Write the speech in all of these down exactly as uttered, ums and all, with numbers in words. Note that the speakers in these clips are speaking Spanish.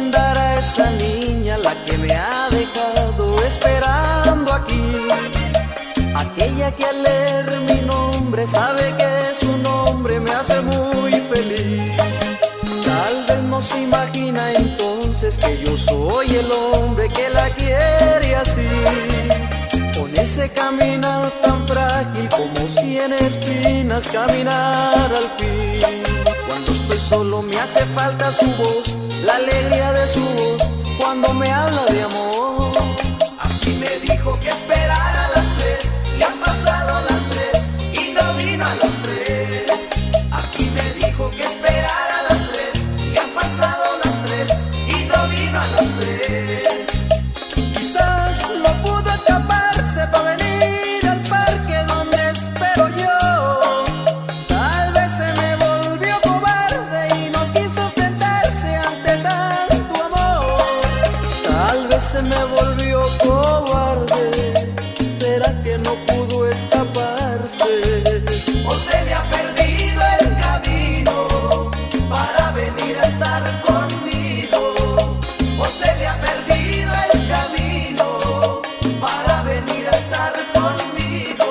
quién dará esa niña la que me ha dejado esperando aquí. Aquella que al leer mi nombre sabe que su nombre me hace muy feliz. Tal vez no se imagina entonces que yo soy el hombre que la quiere así. Con ese caminar tan frágil como cien espinas, caminar al fin. Cuando estoy solo me hace falta su voz, la alegría de su voz cuando me habla de amor. Aquí me dijo que esperara a las tres y han pasado las tres y no vino a las tres. Aquí me dijo que esperara a las tres y han pasado las tres y no vino a las tres. Quizás no pudo escaparse para venir al parque donde espero yo. Tal vez se me volvió cobarde y no quiso enfrentarse ante tanto amor. Tal vez se me volvió cobarde, ¿será que no pudo escaparse? O se le ha perdido el camino para venir a estar conmigo. O se le ha perdido el camino para venir a estar conmigo.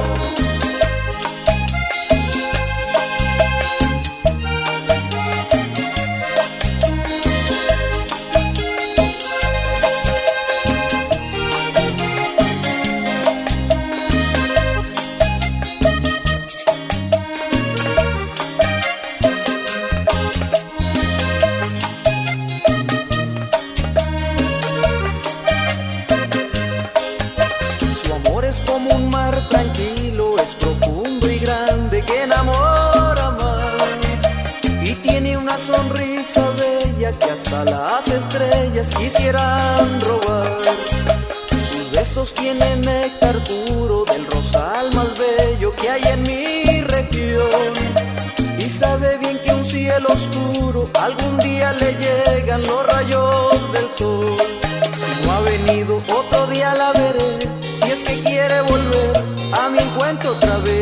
Su amor es como un mar tranquilo, es profundo y grande que enamora más. Y tiene una sonrisa bella que hasta las estrellas quisieran robar. Sus besos tienen néctar puro del rosal más bello que hay en mi región. Y sabe bien que un cielo oscuro algún día le llegan los rayos del sol. Si no ha venido, otro día la veré, si es que quiere volver a mi encuentro otra vez.